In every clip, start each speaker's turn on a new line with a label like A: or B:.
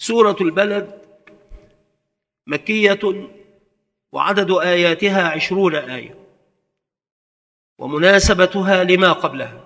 A: سورة البلد مكية، وعدد آياتها 20 آية، ومناسبتها لما قبلها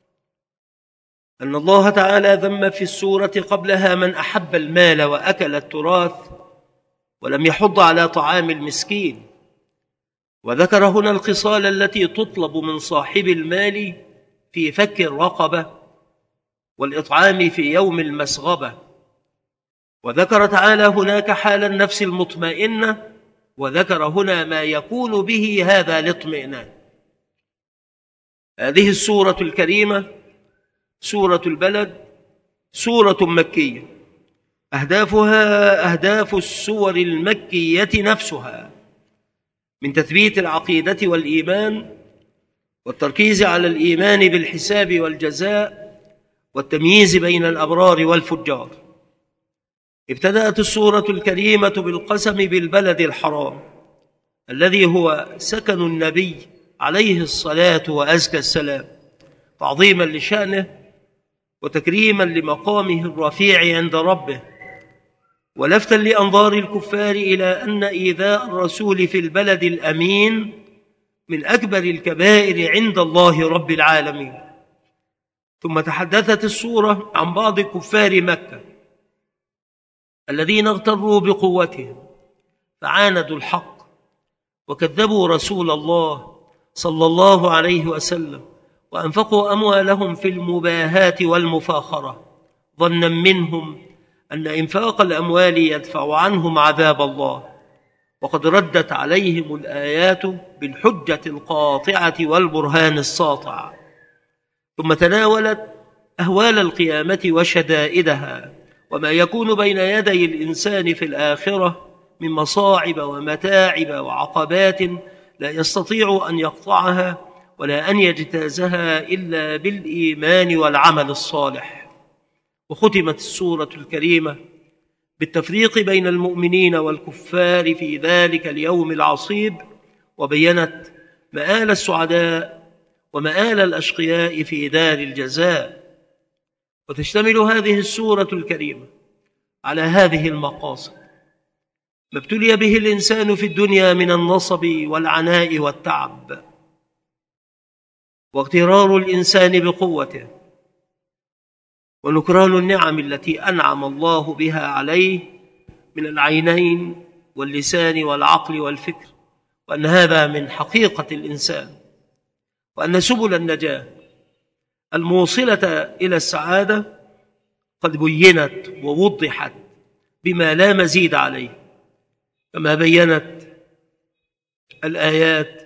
A: أن الله تعالى ذم في السورة قبلها من أحب المال وأكل التراث ولم يحض على طعام المسكين، وذكر هنا الخصال التي تطلب من صاحب المال في فك الرقبة والإطعام في يوم المسغبة، وذكر تعالى هناك حال النفس المطمئنة، وذكر هنا ما يكون به هذا الاطمئنان. هذه السورة الكريمة سورة البلد سورة مكية، أهدافها أهداف السور المكية نفسها من تثبيت العقيدة والإيمان، والتركيز على الإيمان بالحساب والجزاء، والتمييز بين الأبرار والفجار. ابتدأت السورة الكريمة بالقسم بالبلد الحرام الذي هو سكن النبي عليه الصلاة وأزكى السلام، تعظيما لشأنه وتكريما لمقامه الرفيع عند ربه، ولفتا لأنظار الكفار إلى أن إيذاء الرسول في البلد الأمين من أكبر الكبائر عند الله رب العالمين. ثم تحدثت السورة عن بعض كفار مكة الذين اغتروا بقوتهم فعاندوا الحق وكذبوا رسول الله صلى الله عليه وسلم، وأنفقوا أموالهم في المباهات والمفاخرة ظنا منهم أن إنفاق الأموال يدفع عنهم عذاب الله، وقد ردت عليهم الآيات بالحجة القاطعة والبرهان الساطع. ثم تناولت أهوال القيامة وشدائدها وما يكون بين يدي الإنسان في الآخرة من مصاعب ومتاعب وعقبات لا يستطيع أن يقطعها ولا أن يجتازها إلا بالإيمان والعمل الصالح. وختمت السورة الكريمة بالتفريق بين المؤمنين والكفار في ذلك اليوم العصيب، وبينت مآل السعداء ومآل الأشقياء في دار الجزاء. وتشتمل هذه السورة الكريمة على هذه المقاصد: ما ابتلي به الإنسان في الدنيا من النصب والعناء والتعب، واغترار الإنسان بقوته، ونكران النعم التي أنعم الله بها عليه من العينين واللسان والعقل والفكر، وأن هذا من حقيقة الإنسان، وأن سبل النجاة الموصلة إلى السعادة قد بينت ووضحت بما لا مزيد عليه، كما بينت الآيات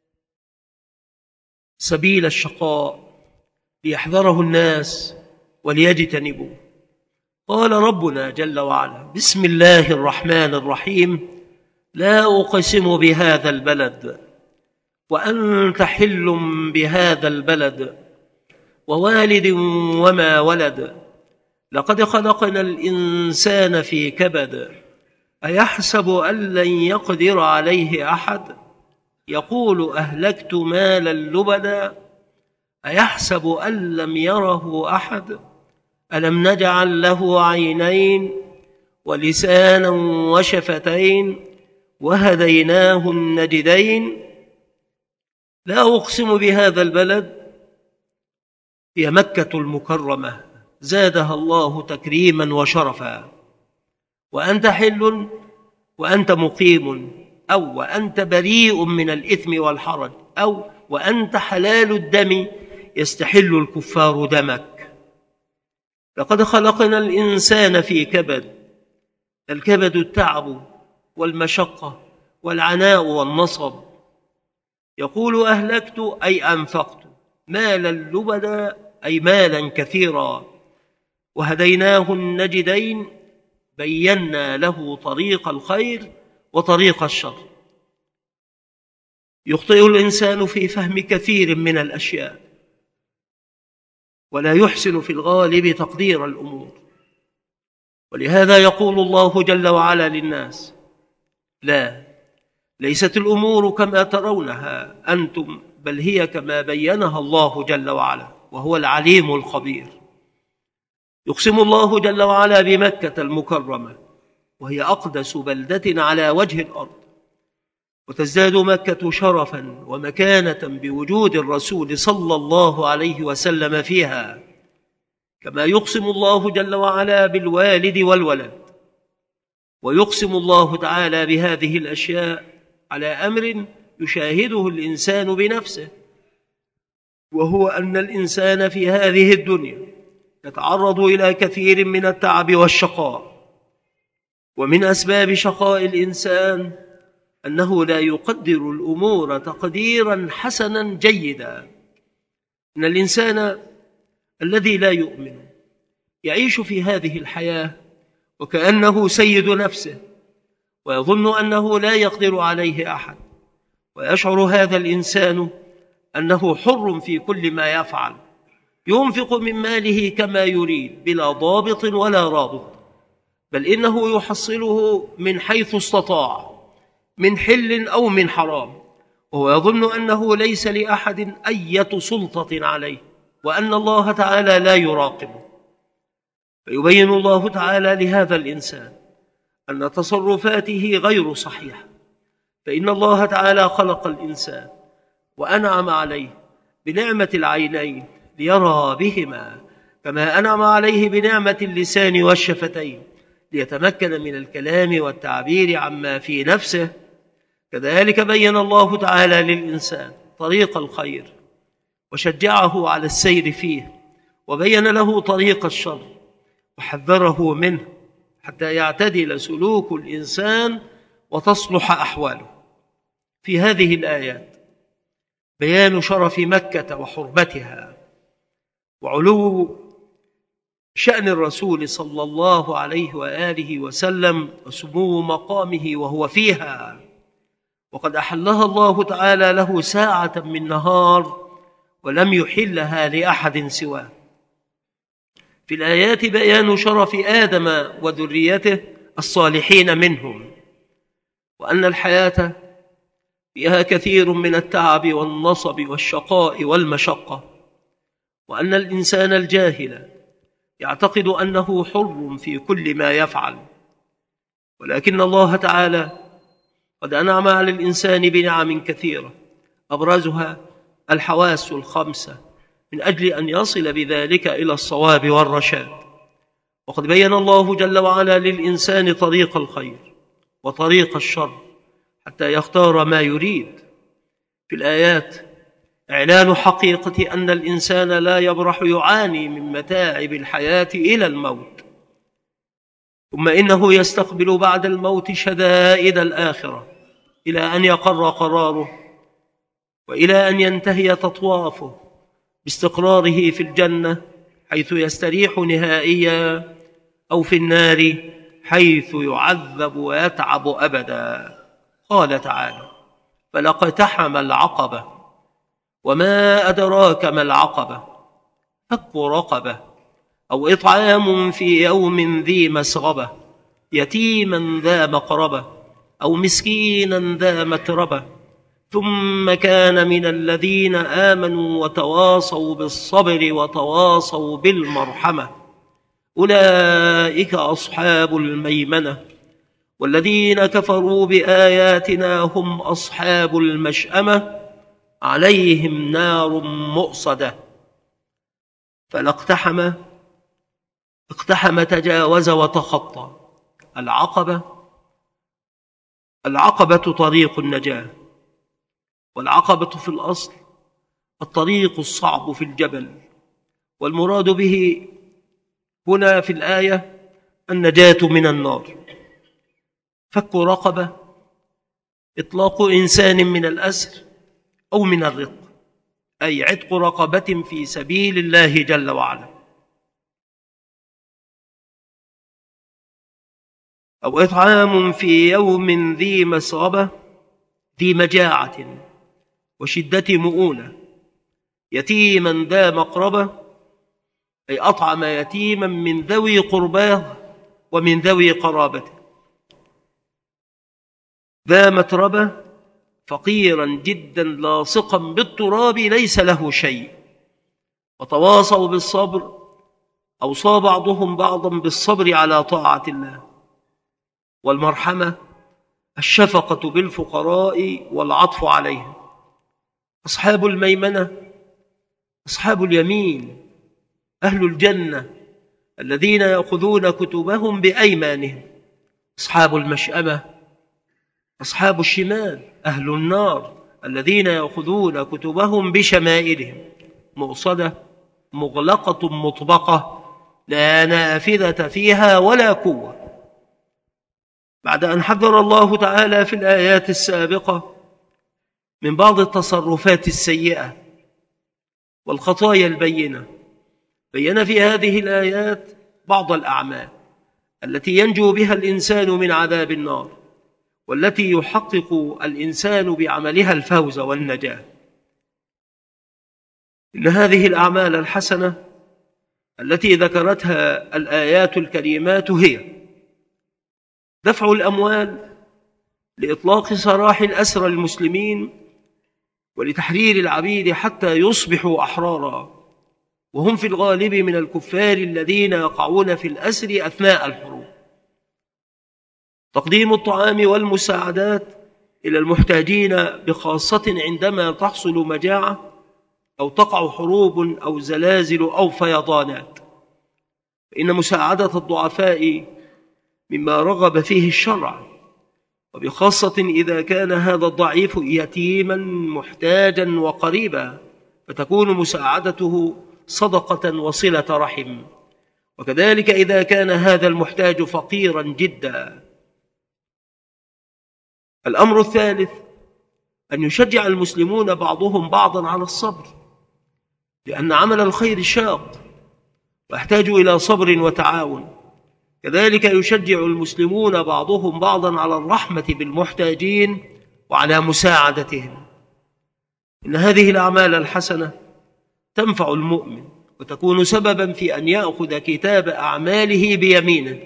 A: سبيل الشقاء ليحذره الناس وليجتنبوه. قال ربنا جل وعلا: بسم الله الرحمن الرحيم: لا أقسم بهذا البلد وأنت حل بهذا البلد ووالد وما ولد، لقد خلقنا الإنسان في كبد، أيحسب أن لن يقدر عليه أحد، يقول أهلكت مالا لبدا، أيحسب أن لم يره أحد، ألم نجعل له عينين ولسانا وشفتين وهديناه النجدين. لا أقسم بهذا البلد هي مكة المكرمة زادها الله تكريما وشرفا، وأنت حل وأنت مقيم، أو وأنت بريء من الإثم والحرج، أو وأنت حلال الدم يستحل الكفار دمك. لقد خلقنا الإنسان في كبد، الكبد التعب والمشقة والعناء والنصب. يقول أهلكت أي أنفقت، مالا لبدا أي مالا كثيرا، وهديناه النجدين بينا له طريق الخير وطريق الشر. يخطئ الإنسان في فهم كثير من الأشياء، ولا يحسن في الغالب تقدير الأمور، ولهذا يقول الله جل وعلا للناس: لا، ليست الأمور كما ترونها أنتم، بل هي كما بينها الله جل وعلا، وهو العليم الخبير. يقسم الله جل وعلا بمكة المكرمة، وهي أقدس بلدة على وجه الأرض، وتزداد مكة شرفا ومكانة بوجود الرسول صلى الله عليه وسلم فيها، كما يقسم الله جل وعلا بالوالد والولد. ويقسم الله تعالى بهذه الأشياء على أمر يشاهده الإنسان بنفسه، وهو أن الإنسان في هذه الدنيا يتعرض إلى كثير من التعب والشقاء، ومن أسباب شقاء الإنسان أنه لا يقدر الأمور تقديرا حسنا جيدا. إن الإنسان الذي لا يؤمن يعيش في هذه الحياة وكأنه سيد نفسه، ويظن أنه لا يقدر عليه أحد، ويشعر هذا الإنسان أنه حر في كل ما يفعل، ينفق من ماله كما يريد بلا ضابط ولا رابط، بل إنه يحصله من حيث استطاع، من حل أو من حرام، وهو يظن أنه ليس لأحد أية سلطة عليه، وأن الله تعالى لا يراقبه. فيبين الله تعالى لهذا الإنسان أن تصرفاته غير صحيحة، فإن الله تعالى خلق الإنسان وأنعم عليه بنعمة العينين ليرى بهما، كما أنعم عليه بنعمة اللسان والشفتين ليتمكن من الكلام والتعبير عما في نفسه. كذلك بين الله تعالى للإنسان طريق الخير وشجعه على السير فيه، وبين له طريق الشر وحذره منه حتى يعتدل سلوك الإنسان وتصلح أحواله. في هذه الآيات بيان شرف مكة وحرمتها، وعلو شأن الرسول صلى الله عليه وآله وسلم، وسمو مقامه وهو فيها، وقد أحلها الله تعالى له ساعة من نهار ولم يحلها لأحد سواه. في الآيات بيان شرف آدم وذريته الصالحين منهم، وأن الحياة فيها كثير من التعب والنصب والشقاء والمشقة، وأن الإنسان الجاهل يعتقد أنه حر في كل ما يفعل، ولكن الله تعالى قد أنعم على الإنسان بنعم كثيرة، أبرزها الحواس الخمسة، من أجل أن يصل بذلك إلى الصواب والرشاد. وقد بين الله جل وعلا للإنسان طريق الخير وطريق الشر حتى يختار ما يريد. في الآيات إعلان حقيقة أن الإنسان لا يبرح يعاني من متاعب الحياة إلى الموت، ثم إنه يستقبل بعد الموت شدائد الآخرة إلى أن يقر قراره، وإلى أن ينتهي تطوافه باستقراره في الجنة حيث يستريح نهائيا، أو في النار حيث يعذب ويتعب أبدا. قال تعالى: فلاقتحم العقبة وما أدراك ما العقبة، فك رقبة أو إطعام في يوم ذي مسغبة، يتيما ذا مقربة أو مسكينا ذا متربة، ثم كان من الذين آمنوا وتواصوا بالصبر وتواصوا بالمرحمة، أولئك أصحاب الميمنة، والذين كفروا بآياتنا هم أصحاب المشأمة، عليهم نار مؤصدة. فالاقتحم تجاوز وتخطى. العقبة طريق النجاة، والعقبة في الأصل الطريق الصعب في الجبل، والمراد به هنا في الآية النجاة من النار. فك رقبة إطلاق إنسان من الأسر أو من الرق، أي عتق رقبة في سبيل الله جل وعلا، أو إطعام في يوم ذي مسغبة، ذي مجاعة وشدة مؤونة، يتيما ذا مقربة، أي أطعم يتيما من ذوي قرباه ومن ذوي قرابته، ذا متربة فقيرا جدا لاصقا بالتراب ليس له شيء. وتواصوا بالصبر أوصى بعضهم بعضا بالصبر على طاعة الله، والمرحمة الشفقة بالفقراء والعطف عليهم. أصحاب الميمنة أصحاب اليمين أهل الجنة الذين يأخذون كتبهم بأيمانهم. أصحاب المشأمة أصحاب الشمال أهل النار الذين يأخذون كتبهم بشمائلهم. مؤصدة مغلقة مطبقة لا نافذة فيها ولا قوة. بعد أن حذر الله تعالى في الآيات السابقة من بعض التصرفات السيئة والخطايا البينة، بين في هذه الآيات بعض الأعمال التي ينجو بها الإنسان من عذاب النار، والتي يحقق الإنسان بعملها الفوز والنجاة. إن هذه الأعمال الحسنة التي ذكرتها الآيات الكريمات هي دفع الأموال لإطلاق سراح الأسرى المسلمين ولتحرير العبيد حتى يصبحوا أحرارا، وهم في الغالب من الكفار الذين يقعون في الأسر أثناء الحروب. تقديم الطعام والمساعدات إلى المحتاجين بخاصة عندما تحصل مجاعة أو تقع حروب أو زلازل أو فيضانات، فإن مساعدة الضعفاء مما رغب فيه الشرع، وبخاصة إذا كان هذا الضعيف يتيما محتاجا وقريبا، فتكون مساعدته صدقة وصلة رحم. وكذلك إذا كان هذا المحتاج فقيرا جدا. الأمر الثالث أن يشجع المسلمون بعضهم بعضا على الصبر، لأن عمل الخير شاق ويحتاج إلى صبر وتعاون. كذلك يشجع المسلمون بعضهم بعضا على الرحمة بالمحتاجين وعلى مساعدتهم. إن هذه الأعمال الحسنة تنفع المؤمن وتكون سببا في أن يأخذ كتاب أعماله بيمينه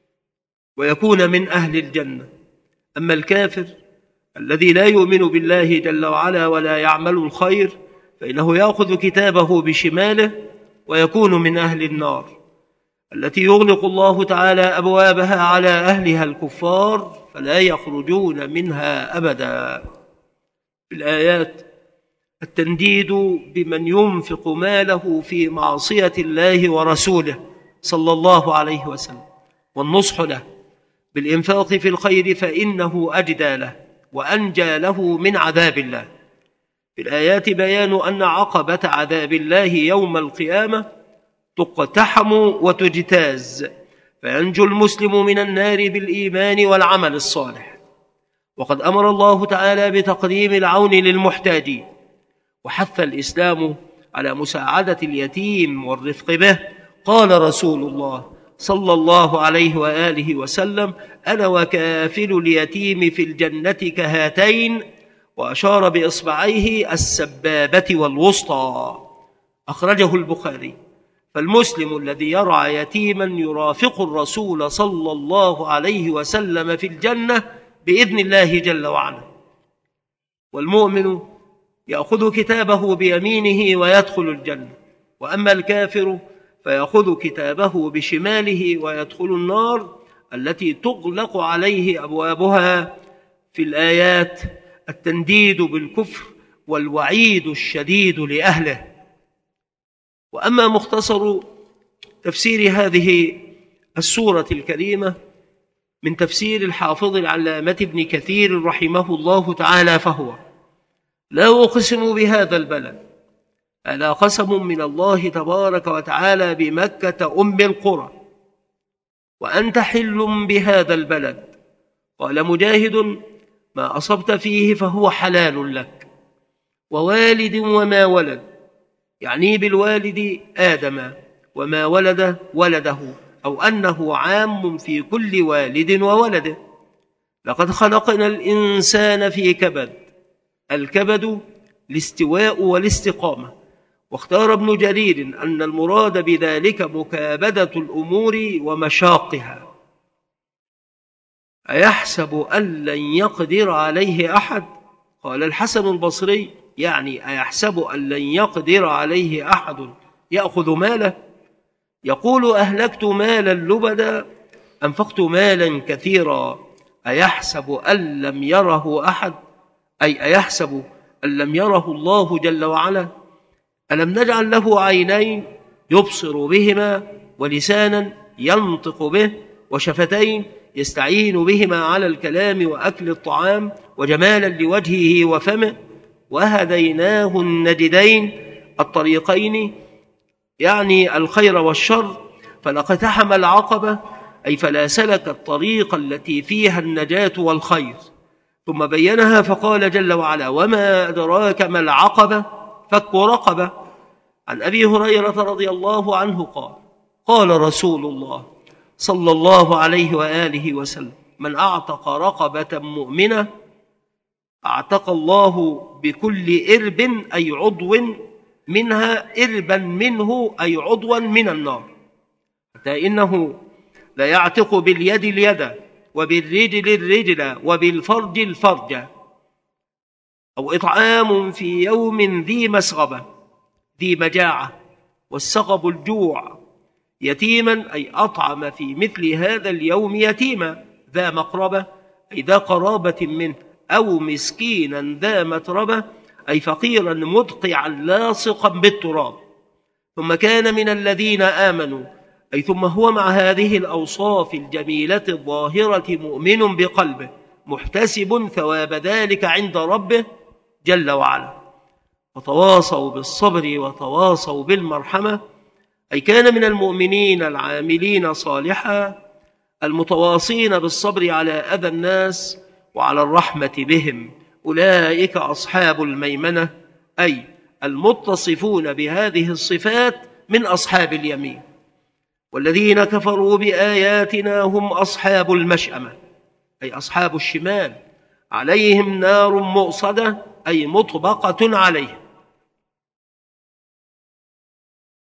A: ويكون من أهل الجنة. أما الكافر الذي لا يؤمن بالله جل وعلا ولا يعمل الخير فإنه يأخذ كتابه بشماله ويكون من أهل النار التي يغلق الله تعالى أبوابها على أهلها الكفار فلا يخرجون منها أبدا. في الآيات التنديد بمن ينفق ماله في معصية الله ورسوله صلى الله عليه وسلم، والنصح له بالإنفاق في الخير فإنه أجدى له وأنجى له من عذاب الله. في الآيات بيان أن عقبة عذاب الله يوم القيامة تقتحم وتجتاز، فينجو المسلم من النار بالإيمان والعمل الصالح. وقد أمر الله تعالى بتقديم العون للمحتاجين، وحث الإسلام على مساعدة اليتيم والرفق به. قال رسول الله صلى الله عليه وآله وسلم: أنا وكافل اليتيم في الجنة كهاتين، وأشار بإصبعيه السبابة والوسطى. أخرجه البخاري. فالمسلم الذي يرعى يتيما يرافق الرسول صلى الله عليه وسلم في الجنة بإذن الله جل وعلا. والمؤمن يأخذ كتابه بيمينه ويدخل الجنة، وأما الكافر فيأخذ كتابه بشماله ويدخل النار التي تغلق عليه أبوابها. في الآيات التنديد بالكفر والوعيد الشديد لأهله. وأما مختصر تفسير هذه السورة الكريمة من تفسير الحافظ العلامة ابن كثير رحمه الله تعالى فهو: لا أقسم بهذا البلد، ألا قسم من الله تبارك وتعالى بمكة أم القرى، وأنت حل بهذا البلد. قال مجاهد: ما أصبت فيه فهو حلال لك. ووالد وما ولد، يعني بالوالد آدم، وما ولد ولده، أو أنه عام في كل والد وولده. لقد خلقنا الإنسان في كبد. الكبد الاستواء والاستقامة. واختار ابن جرير أن المراد بذلك مكابدة الأمور ومشاقها. أيحسب أن لن يقدر عليه أحد؟ قال الحسن البصري: يعني أيحسب أن لن يقدر عليه أحد يأخذ ماله؟ يقول أهلكت مالا لبدا أنفقت مالا كثيرا أيحسب أن لم يره أحد، أي أيحسب أن لم يره الله جل وعلا؟ ألم نجعل له عينين يبصر بهما، ولسانا ينطق به، وشفتين يستعين بهما على الكلام وأكل الطعام، وجمالا لوجهه وفمه، وهديناه النجدين، الطريقين يعني الخير والشر، فلاقتحم العقبة، أي فلا سلك الطريق التي فيها النجاة والخير. ثم بينها فقال جل وعلا: وما أدراك ما العقبة، فك رقبة. عن أبي هريرة رضي الله عنه قال: قال رسول الله صلى الله عليه وآله وسلم: من أعتق رقبة مؤمنة أعتق الله بكل إرب أي عضو منها إربا منه أي عضوا من النار، حتى إنه لا يعتق باليد اليد، وبالرجل الرجل، وبالفرج الفرج. أو إطعام في يوم ذي مسغبة، ذي مجاعة، والسغب الجوع، يتيما أي أطعم في مثل هذا اليوم يتيما ذا مقربة، أي ذا قرابة منه، أو مسكينا ذا متربة، أي فقيرا مدقعا لاصقا بالتراب. ثم كان من الذين آمنوا، أي ثم هو مع هذه الأوصاف الجميلة الظاهرة مؤمن بقلبه محتسب ثواب ذلك عند ربه جل وعلا، وتواصوا بالصبر وتواصوا بالمرحمة، أي كان من المؤمنين العاملين صالحا المتواصين بالصبر على أذى الناس وعلى الرحمة بهم. أولئك أصحاب الميمنة، أي المتصفون بهذه الصفات من أصحاب اليمين. والذين كفروا بآياتنا هم أصحاب المشأمة، أي أصحاب الشمال، عليهم نار مؤصدة، أي مطبقة عليهم.